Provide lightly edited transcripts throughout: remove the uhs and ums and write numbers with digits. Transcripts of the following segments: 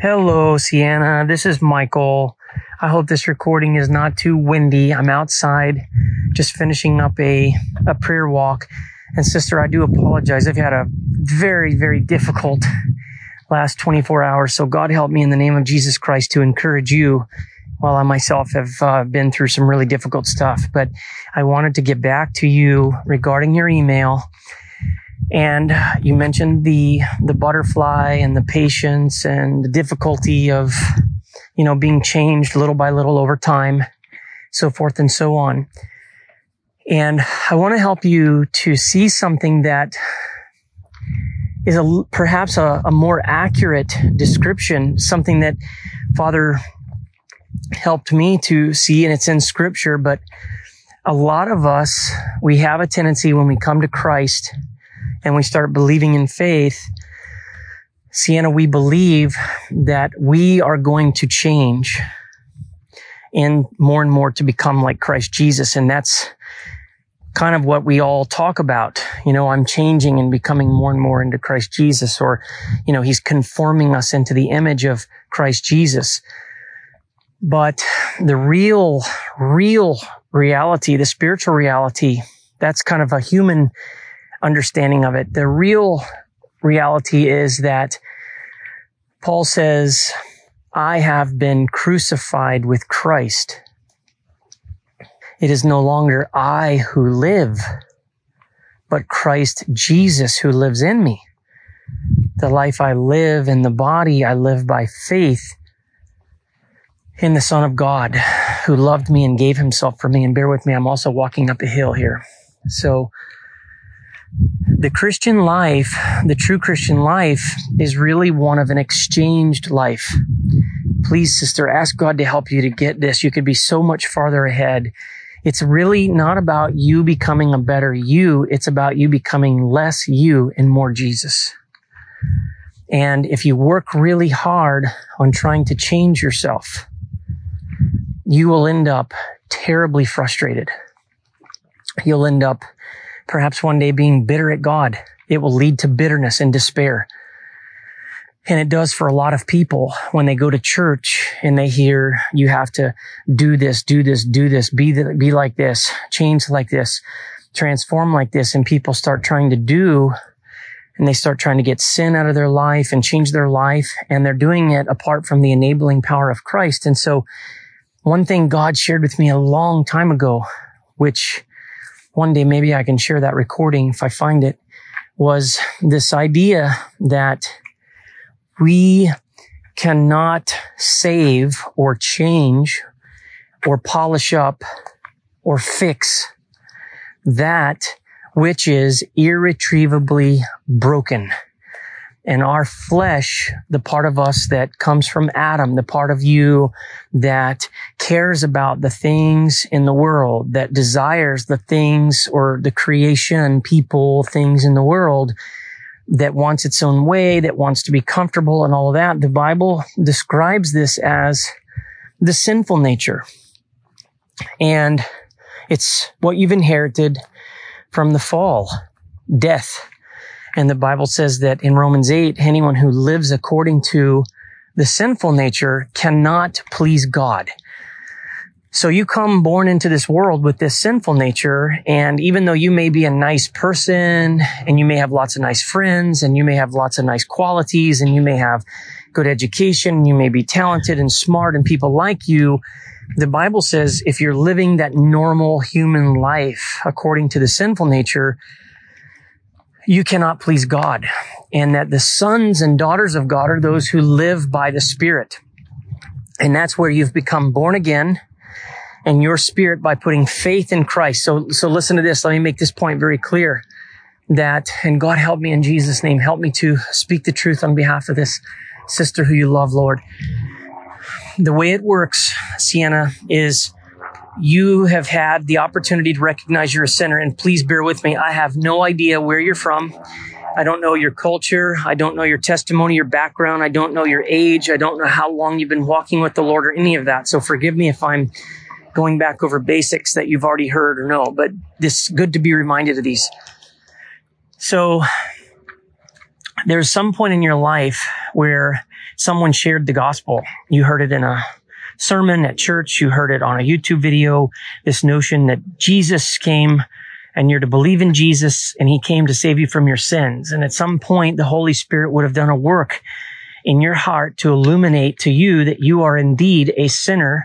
Hello, Sienna. This is Michael. I hope this recording is not too windy. I'm outside just finishing up a prayer walk. And sister, I do apologize. I've had a very, very difficult last 24 hours. So God help me in the name of Jesus Christ to encourage you while I myself have been through some really difficult stuff. But I wanted to get back to you regarding your email. And you mentioned the butterfly and the patience and the difficulty of, being changed little by little over time, so forth and so on. And I want to help you to see something that is perhaps a more accurate description, something that Father helped me to see, and it's in Scripture. But a lot of us, we have a tendency when we come to Christ and we start believing in faith, Sienna, we believe that we are going to change and more to become like Christ Jesus. And that's kind of what we all talk about. I'm changing and becoming more and more into Christ Jesus, or, he's conforming us into the image of Christ Jesus. But the real reality, the spiritual reality, that's kind of a human understanding of it. The real reality is that Paul says, I have been crucified with Christ. It is no longer I who live, but Christ Jesus who lives in me. The life I live in the body, I live by faith in the Son of God who loved me and gave himself for me. And bear with me, I'm also walking up a hill here. So the Christian life, the true Christian life, is really one of an exchanged life. Please, sister, ask God to help you to get this. You could be so much farther ahead. It's really not about you becoming a better you. It's about you becoming less you and more Jesus. And if you work really hard on trying to change yourself, you will end up terribly frustrated. You'll end up perhaps one day being bitter at God. It will lead to bitterness and despair. And it does for a lot of people when they go to church and they hear you have to do this, be like this, change like this, transform like this. And people start trying to do, and they start trying to get sin out of their life and change their life. And they're doing it apart from the enabling power of Christ. And so one thing God shared with me a long time ago, which one day maybe I can share that recording if I find it, was this idea that we cannot save or change or polish up or fix that which is irretrievably broken. And our flesh, the part of us that comes from Adam, the part of you that cares about the things in the world, that desires the things or the creation, people, things in the world, that wants its own way, that wants to be comfortable and all of that. The Bible describes this as the sinful nature. And it's what you've inherited from the fall, death. And the Bible says that in Romans 8, anyone who lives according to the sinful nature cannot please God. So you come born into this world with this sinful nature, and even though you may be a nice person, and you may have lots of nice friends, and you may have lots of nice qualities, and you may have good education, and you may be talented and smart, and people like you, the Bible says if you're living that normal human life according to the sinful nature, you cannot please God. And that the sons and daughters of God are those who live by the Spirit. And that's where you've become born again, and your spirit by putting faith in Christ. So listen to this. Let me make this point very clear, that, and God help me in Jesus' name, help me to speak the truth on behalf of this sister who you love, Lord. The way it works, Sienna, is you have had the opportunity to recognize you're a sinner, and please bear with me. I have no idea where you're from. I don't know your culture. I don't know your testimony, your background. I don't know your age. I don't know how long you've been walking with the Lord or any of that. So forgive me if I'm going back over basics that you've already heard or know, but it's good to be reminded of these. So there's some point in your life where someone shared the gospel. You heard it in a sermon at church. You heard it on a YouTube video. This notion that Jesus came and you're to believe in Jesus and he came to save you from your sins. And at some point, the Holy Spirit would have done a work in your heart to illuminate to you that you are indeed a sinner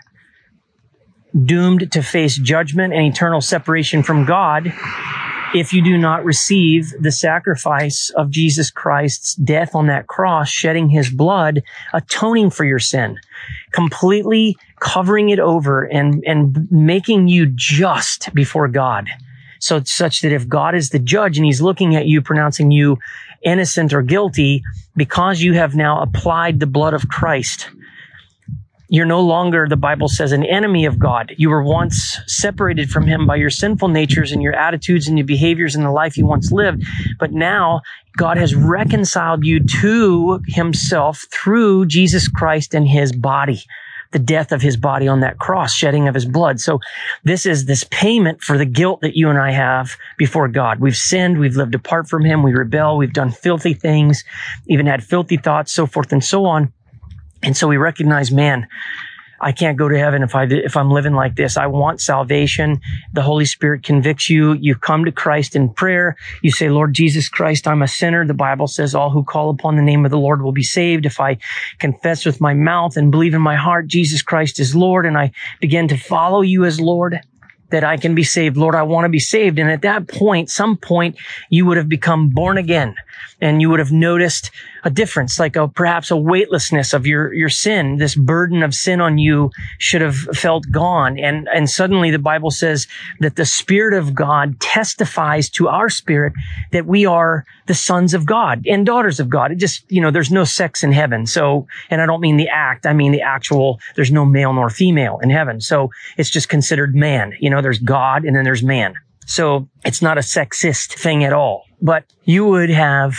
doomed to face judgment and eternal separation from God if you do not receive the sacrifice of Jesus Christ's death on that cross, shedding his blood, atoning for your sin, completely covering it over and making you just before God. So it's such that if God is the judge and he's looking at you, pronouncing you innocent or guilty, because you have now applied the blood of Christ, you're no longer, the Bible says, an enemy of God. You were once separated from him by your sinful natures and your attitudes and your behaviors in the life you once lived. But now God has reconciled you to himself through Jesus Christ and his body, the death of his body on that cross, shedding of his blood. So this is this payment for the guilt that you and I have before God. We've sinned. We've lived apart from him. We rebel. We've done filthy things, even had filthy thoughts, so forth and so on. And so we recognize, man, I can't go to heaven if I'm living like this. I want salvation. The Holy Spirit convicts you. You come to Christ in prayer. You say, Lord Jesus Christ, I'm a sinner. The Bible says all who call upon the name of the Lord will be saved. If I confess with my mouth and believe in my heart, Jesus Christ is Lord, and I begin to follow you as Lord, that I can be saved. Lord, I want to be saved. And at that point, some point, you would have become born again. And you would have noticed a difference, like perhaps a weightlessness of your sin. This burden of sin on you should have felt gone. And suddenly the Bible says that the Spirit of God testifies to our spirit that we are the sons of God and daughters of God. It just, there's no sex in heaven. So, and I don't mean the act, I mean the actual, there's no male nor female in heaven. So it's just considered man. There's God and then there's man. So it's not a sexist thing at all. But you would have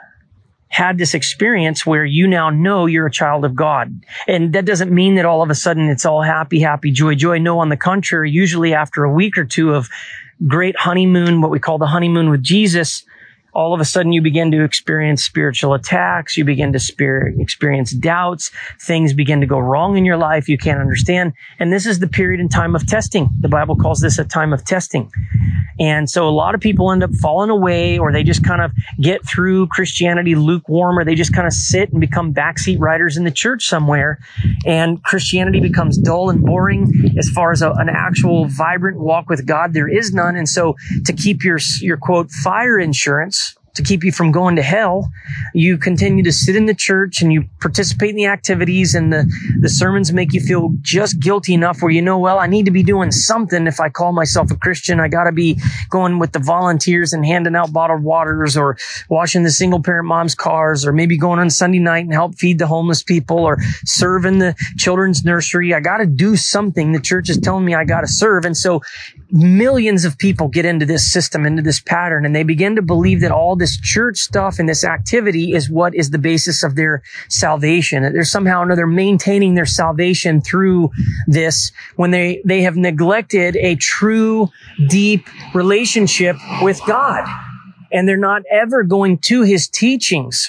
had this experience where you now know you're a child of God. And that doesn't mean that all of a sudden it's all happy, happy, joy, joy. No, on the contrary, usually after a week or two of great honeymoon, what we call the honeymoon with Jesus, all of a sudden you begin to experience spiritual attacks. You begin to experience doubts. Things begin to go wrong in your life. You can't understand. And this is the period in time of testing. The Bible calls this a time of testing. And so a lot of people end up falling away, or they just kind of get through Christianity lukewarm, or they just kind of sit and become backseat riders in the church somewhere. And Christianity becomes dull and boring. As far as an actual vibrant walk with God, there is none. And so to keep your quote, fire insurance, to keep you from going to hell, you continue to sit in the church and you participate in the activities, and the sermons make you feel just guilty enough where well, I need to be doing something. If I call myself a Christian, I got to be going with the volunteers and handing out bottled waters, or washing the single parent mom's cars, or maybe going on Sunday night and help feed the homeless people, or serve in the children's nursery. I got to do something. The church is telling me I got to serve. And so millions of people get into this system, into this pattern, and they begin to believe that all this church stuff and this activity is what is the basis of their salvation. That they're somehow or another maintaining their salvation through this, when they have neglected a true, deep relationship with God. And they're not ever going to his teachings.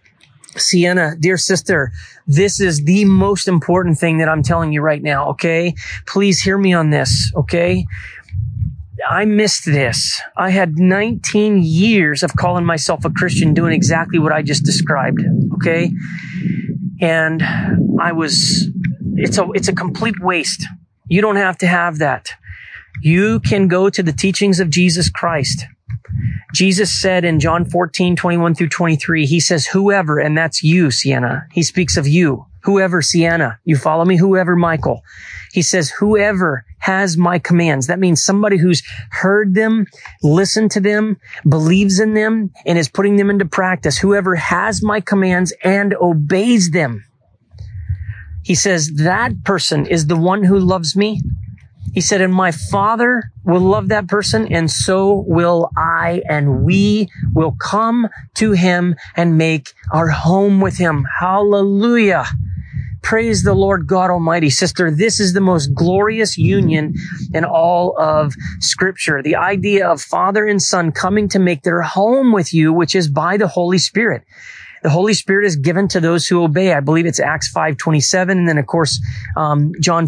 Sienna, dear sister, this is the most important thing that I'm telling you right now, okay? Please hear me on this, okay? I missed this. I had 19 years of calling myself a Christian, doing exactly what I just described, okay? And it's a complete waste. You don't have to have that. You can go to the teachings of Jesus Christ. Jesus said in John 14:21-23, he says, whoever, and that's you, Sienna. He speaks of you. Whoever, Sienna. You follow me? Whoever, Michael. He says, whoever has my commands. That means somebody who's heard them, listened to them, believes in them, and is putting them into practice. Whoever has my commands and obeys them. He says, that person is the one who loves me. He said, and my Father will love that person, and so will I, and we will come to him and make our home with him. Hallelujah. Praise the Lord God Almighty. Sister, this is the most glorious union in all of Scripture. The idea of Father and Son coming to make their home with you, which is by the Holy Spirit. The Holy Spirit is given to those who obey. I believe it's Acts 5:27. And then, of course, John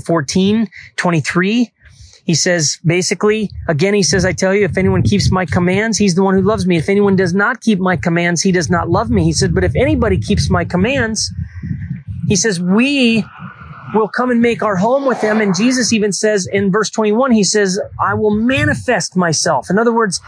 14:23. He says, basically, again, he says, I tell you, if anyone keeps my commands, he's the one who loves me. If anyone does not keep my commands, he does not love me. He said, but if anybody keeps my commands, he says, we will come and make our home with him. And Jesus even says in verse 21, he says, I will manifest myself. In other words,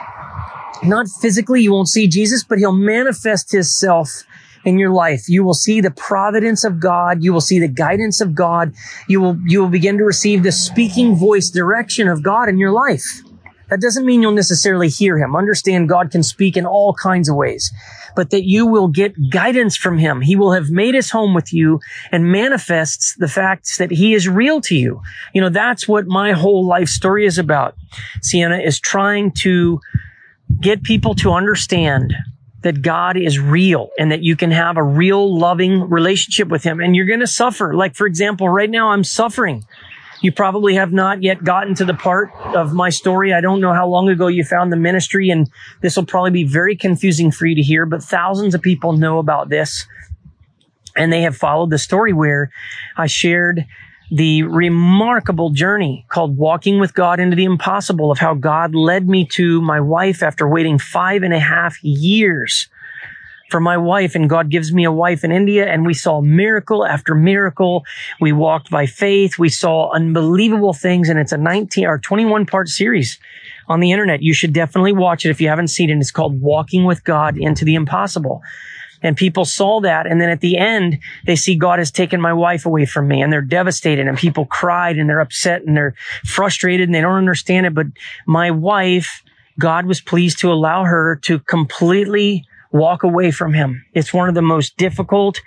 not physically, you won't see Jesus, but he'll manifest himself in your life. You will see the providence of God. You will see the guidance of God. You will begin to receive the speaking voice direction of God in your life. That doesn't mean you'll necessarily hear him. Understand God can speak in all kinds of ways, but that you will get guidance from him. He will have made his home with you and manifests the facts that he is real to you. You know, that's what my whole life story is about. Sienna is trying to get people to understand that God is real and that you can have a real loving relationship with him, and you're going to suffer. Like, for example, right now I'm suffering. You probably have not yet gotten to the part of my story. I don't know how long ago you found the ministry, and this will probably be very confusing for you to hear, but thousands of people know about this, and they have followed the story where I shared the remarkable journey called Walking with God into the Impossible, of how God led me to my wife after waiting 5.5 years for my wife. And God gives me a wife in India, and we saw miracle after miracle. We walked by faith. We saw unbelievable things. And it's a 21 part series on the internet. You should definitely watch it if you haven't seen it. It's called Walking with God into the Impossible. And people saw that. And then at the end, they see God has taken my wife away from me, and they're devastated, and people cried, and they're upset, and they're frustrated, and they don't understand it. But my wife, God was pleased to allow her to completely walk away from him. It's one of the most difficult,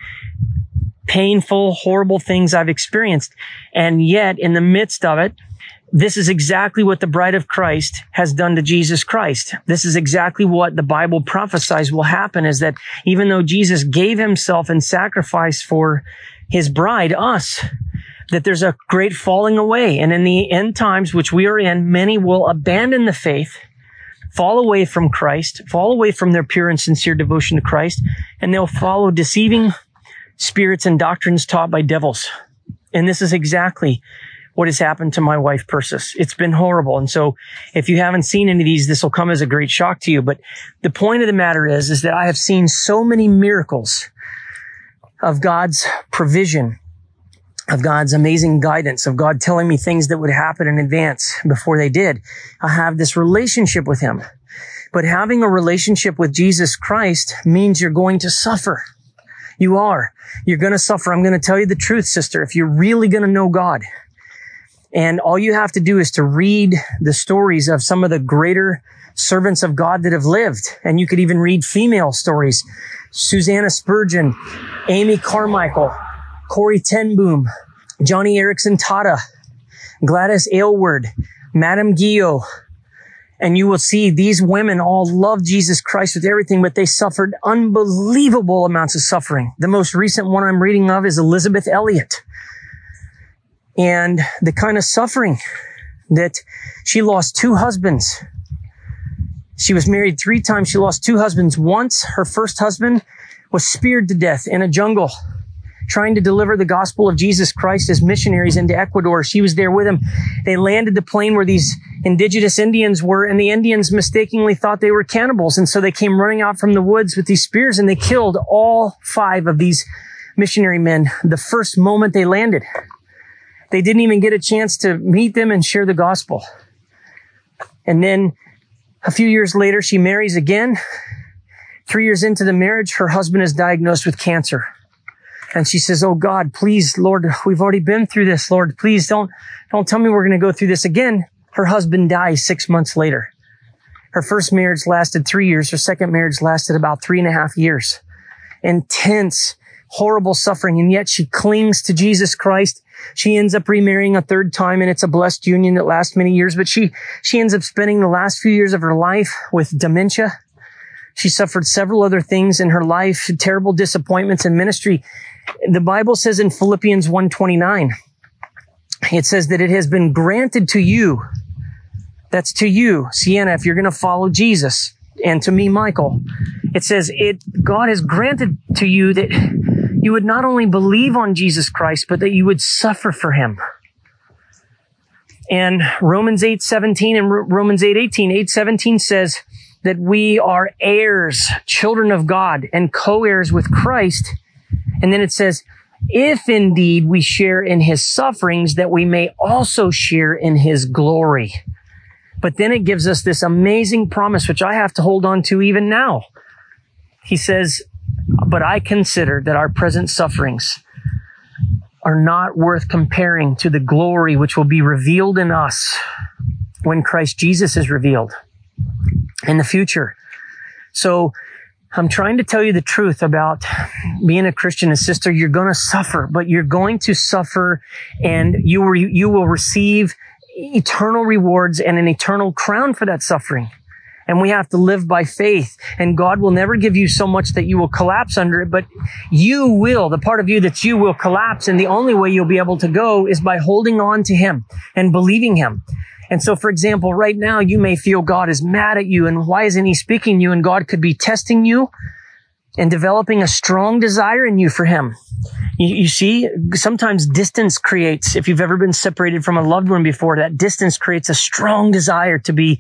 painful, horrible things I've experienced. And yet, in the midst of it, this is exactly what the bride of Christ has done to Jesus Christ. This is exactly what the Bible prophesies will happen, is that even though Jesus gave himself in sacrifice for his bride, us, that there's a great falling away. And in the end times, which we are in, many will abandon the faith, fall away from Christ, fall away from their pure and sincere devotion to Christ, and they'll follow deceiving spirits and doctrines taught by devils. And this is exactly what has happened to my wife, Persis. It's been horrible. And so if you haven't seen any of these, this will come as a great shock to you. But the point of the matter is that I have seen so many miracles of God's provision, of God's amazing guidance, of God telling me things that would happen in advance before they did. I have this relationship with him. But having a relationship with Jesus Christ means you're going to suffer. You are. You're going to suffer. I'm going to tell you the truth, sister. If you're really going to know God, and all you have to do is to read the stories of some of the greater servants of God that have lived. And you could even read female stories. Susanna Spurgeon, Amy Carmichael, Corrie ten Boom, Johnny Erickson Tata, Gladys Aylward, Madame Guillot. And you will see these women all loved Jesus Christ with everything, but they suffered unbelievable amounts of suffering. The most recent one I'm reading of is Elizabeth Elliot. And the kind of suffering that she lost 2 husbands. She was married 3 times. She lost 2 husbands. Once, her first husband was speared to death in a jungle, trying to deliver the gospel of Jesus Christ as missionaries into Ecuador. She was there with him. They landed the plane where these indigenous Indians were, and the Indians mistakenly thought they were cannibals. And so they came running out from the woods with these spears, and they killed all 5 of these missionary men the first moment they landed. They didn't even get a chance to meet them and share the gospel. And then a few years later, she marries again. 3 years into the marriage, her husband is diagnosed with cancer. And she says, oh God, please, Lord, we've already been through this. Lord, please don't tell me we're going to go through this again. Her husband dies 6 months later. Her first marriage lasted 3 years. Her second marriage lasted about 3.5 years. Intense, horrible suffering. And yet she clings to Jesus Christ. She ends up remarrying a 3rd time, and it's a blessed union that lasts many years. But she ends up spending the last few years of her life with dementia. She suffered several other things in her life, terrible disappointments in ministry. The Bible says in Philippians 1:29, it says that it has been granted to you. That's to you, Sienna, if you're going to follow Jesus. and to me, Michael, it says, God has granted to you that you would not only believe on Jesus Christ, but that you would suffer for him. And Romans 8:17 and Romans 8:18, 8:17 says that we are heirs, children of God, and co-heirs with Christ. And then it says, if indeed we share in his sufferings, that we may also share in his glory. But then it gives us this amazing promise, which I have to hold on to even now. He says, but I consider that our present sufferings are not worth comparing to the glory which will be revealed in us when Christ Jesus is revealed in the future. So I'm trying to tell you the truth about being a Christian. And sister, you're going to suffer, but you're going to suffer, and you will receive eternal rewards and an eternal crown for that suffering. And we have to live by faith, and God will never give you so much that you will collapse under it, but you will, the part of you that you will collapse. And the only way you'll be able to go is by holding on to him and believing him. And so, for example, right now you may feel God is mad at you, and why isn't he speaking to you? And God could be testing you and developing a strong desire in you for him. You see, sometimes distance creates, if you've ever been separated from a loved one before, that distance creates a strong desire to be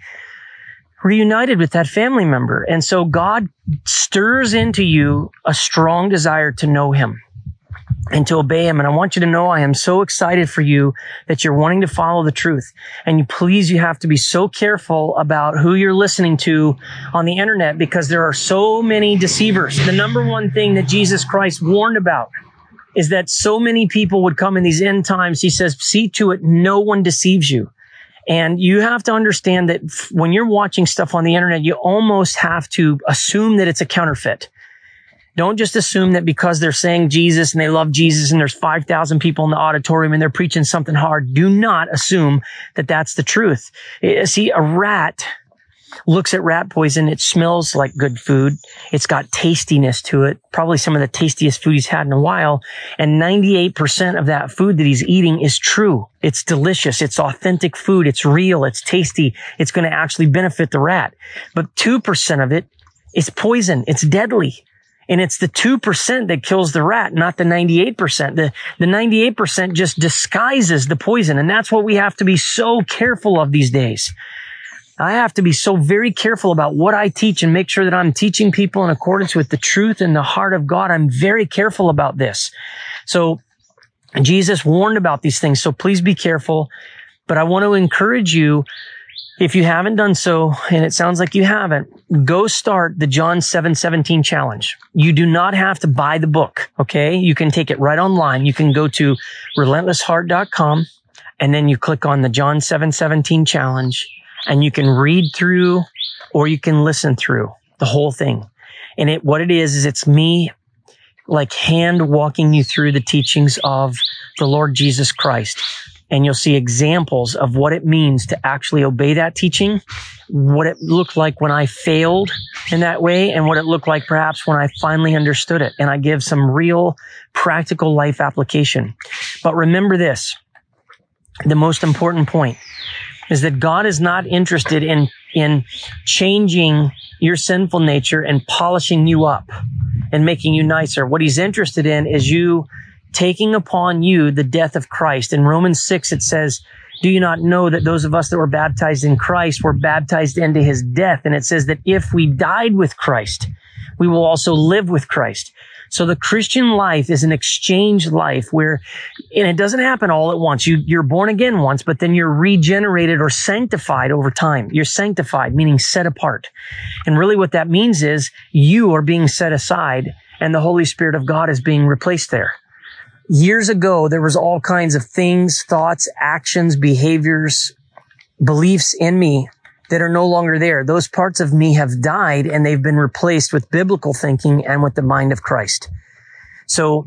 reunited with that family member. And so God stirs into you a strong desire to know him and to obey him. And I want you to know I am so excited for you that you're wanting to follow the truth. And you have to be so careful about who you're listening to on the internet, because there are so many deceivers. The number one thing that Jesus Christ warned about is that so many people would come in these end times. He says, see to it no one deceives you. And you have to understand that when you're watching stuff on the internet, you almost have to assume that it's a counterfeit. Don't just assume that because they're saying Jesus and they love Jesus and there's 5,000 people in the auditorium and they're preaching something hard. Do not assume that that's the truth. See, a rat looks at rat poison. It smells like good food. It's got tastiness to it. Probably some of the tastiest food he's had in a while. And 98% of that food that he's eating is true. It's delicious. It's authentic food. It's real. It's tasty. It's going to actually benefit the rat. But 2% of it is poison. It's deadly. And it's the 2% that kills the rat, not the 98%. The 98% just disguises the poison. And that's what we have to be so careful of these days. I have to be so very careful about what I teach and make sure that I'm teaching people in accordance with the truth and the heart of God. I'm very careful about this. So Jesus warned about these things. So please be careful. But I want to encourage you, if you haven't done so, and it sounds like you haven't, go start the John 7:17 challenge. You do not have to buy the book. Okay. You can take it right online. You can go to relentlessheart.com and then you click on the John 7:17 challenge. And you can read through or you can listen through the whole thing. And what it is it's me like hand walking you through the teachings of the Lord Jesus Christ. And you'll see examples of what it means to actually obey that teaching, what it looked like when I failed in that way, and what it looked like perhaps when I finally understood it. And I give some real practical life application. But remember this, the most important point is that God is not interested in changing your sinful nature and polishing you up and making you nicer. What he's interested in is you taking upon you the death of Christ. In Romans 6, it says, do you not know that those of us that were baptized in Christ were baptized into his death? And it says that if we died with Christ, we will also live with Christ. So the Christian life is an exchange life and it doesn't happen all at once. You're born again once, but then you're regenerated or sanctified over time. You're sanctified, meaning set apart. And really what that means is you are being set aside and the Holy Spirit of God is being replaced there. Years ago, there was all kinds of things, thoughts, actions, behaviors, beliefs in me that are no longer there. Those parts of me have died and they've been replaced with biblical thinking and with the mind of Christ. So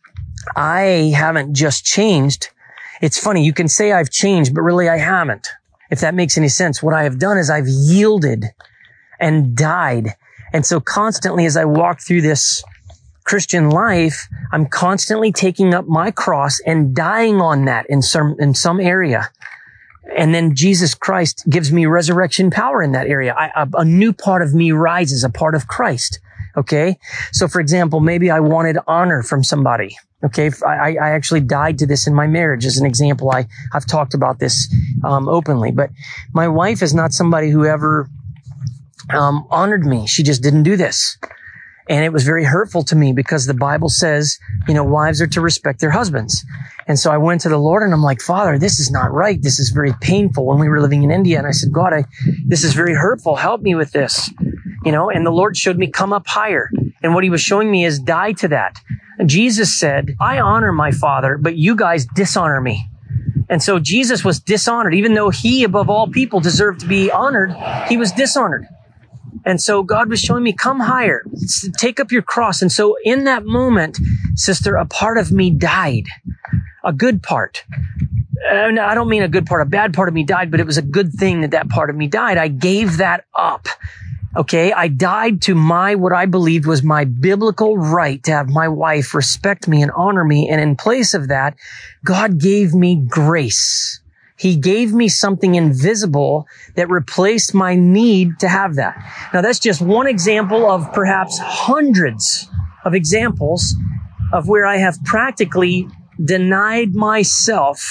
I haven't just changed. It's funny. You can say I've changed, but really I haven't. If that makes any sense. What I have done is I've yielded and died. And so constantly as I walk through this Christian life, I'm constantly taking up my cross and dying on that in some area. And then Jesus Christ gives me resurrection power in that area. A new part of me rises, a part of Christ. Okay. So for example, maybe I wanted honor from somebody. Okay. I actually died to this in my marriage as an example. I've talked about this, openly, but my wife is not somebody who ever, honored me. She just didn't do this. And it was very hurtful to me because the Bible says, wives are to respect their husbands. And so I went to the Lord and I'm like, Father, this is not right. This is very painful. When we were living in India, and I said, God, this is very hurtful. Help me with this, and the Lord showed me come up higher. And what he was showing me is die to that. And Jesus said, I honor my Father, but you guys dishonor me. And so Jesus was dishonored. Even though he, above all people, deserved to be honored, he was dishonored. And so God was showing me, come higher, take up your cross. And so in that moment, sister, a part of me died, a good part. And I don't mean a good part, a bad part of me died, but it was a good thing that part of me died. I gave that up. Okay. I died to what I believed was my biblical right to have my wife respect me and honor me. And in place of that, God gave me grace. He gave me something invisible that replaced my need to have that. Now, that's just one example of perhaps hundreds of examples of where I have practically denied myself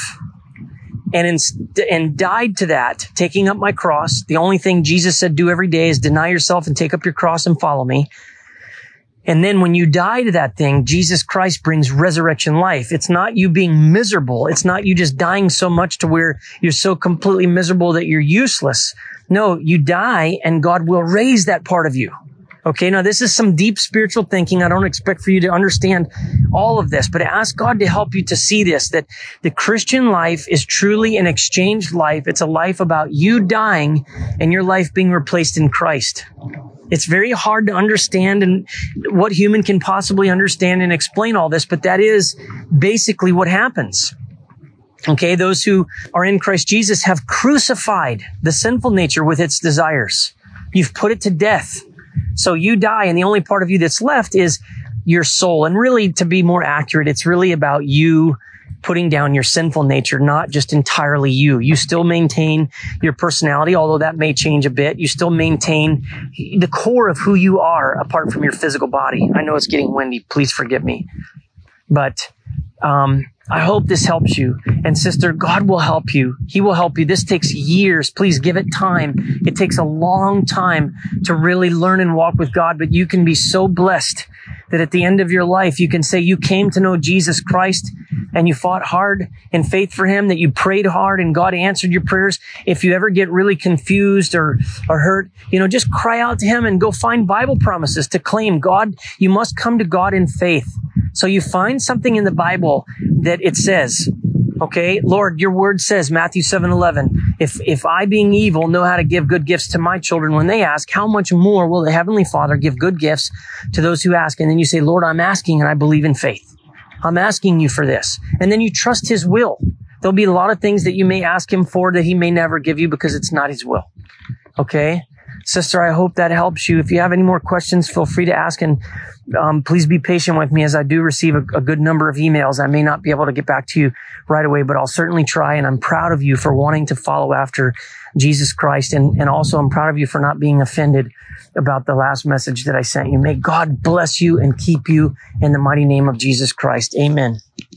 and died to that, taking up my cross. The only thing Jesus said do every day is deny yourself and take up your cross and follow me. And then when you die to that thing, Jesus Christ brings resurrection life. It's not you being miserable. It's not you just dying so much to where you're so completely miserable that you're useless. No, you die and God will raise that part of you. Okay. Now this is some deep spiritual thinking. I don't expect for you to understand all of this, but ask God to help you to see this, that the Christian life is truly an exchanged life. It's a life about you dying and your life being replaced in Christ. It's very hard to understand and what human can possibly understand and explain all this, but that is basically what happens. Okay, those who are in Christ Jesus have crucified the sinful nature with its desires. You've put it to death. So you die, and the only part of you that's left is your soul. And really, to be more accurate, it's really about you putting down your sinful nature, not just entirely you. You still maintain your personality, although that may change a bit. You still maintain the core of who you are apart from your physical body. I know it's getting windy. Please forgive me. But I hope this helps you. And sister, God will help you. He will help you. This takes years. Please give it time. It takes a long time to really learn and walk with God, but you can be so blessed that at the end of your life, you can say you came to know Jesus Christ and you fought hard in faith for him, that you prayed hard and God answered your prayers. If you ever get really confused or hurt, just cry out to him and go find Bible promises to claim. God, you must come to God in faith. So you find something in the Bible that it says, okay, Lord, your word says, Matthew 7:11, if I being evil know how to give good gifts to my children when they ask, how much more will the Heavenly Father give good gifts to those who ask? And then you say, Lord, I'm asking and I believe in faith. I'm asking you for this. And then you trust his will. There'll be a lot of things that you may ask him for that he may never give you because it's not his will. Okay? Sister, I hope that helps you. If you have any more questions, feel free to ask, and please be patient with me as I do receive a good number of emails. I may not be able to get back to you right away, but I'll certainly try, and I'm proud of you for wanting to follow after Jesus Christ, and also I'm proud of you for not being offended about the last message that I sent you. May God bless you and keep you in the mighty name of Jesus Christ. Amen.